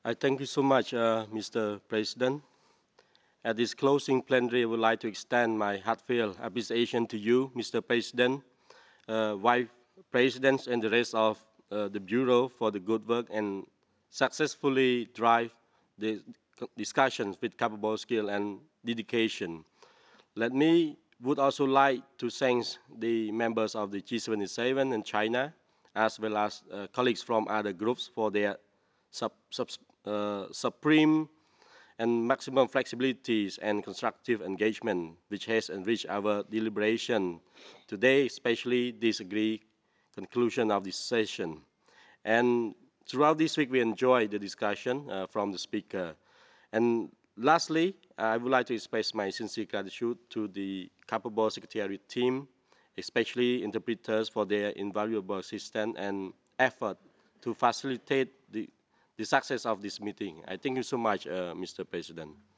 I thank you so much, Mr. President. At this closing plenary, I would like to extend my heartfelt appreciation to you, Mr. President, Vice Presidents, and the rest of the Bureau for the good work and successfully drive the discussions with capable skill and dedication. Let me would also like to thank the members of the G77 and China, as well as colleagues from other groups for their sub, sub, supreme and maximum flexibilities and constructive engagement, which has enriched our deliberation today, especially this agreed conclusion of this session. And throughout this week, we enjoyed the discussion from the speaker. And lastly, I would like to express my sincere gratitude to the capable Secretariat team, especially interpreters for their invaluable assistance and effort to facilitate the success of this meeting. I thank you so much, Mr. President.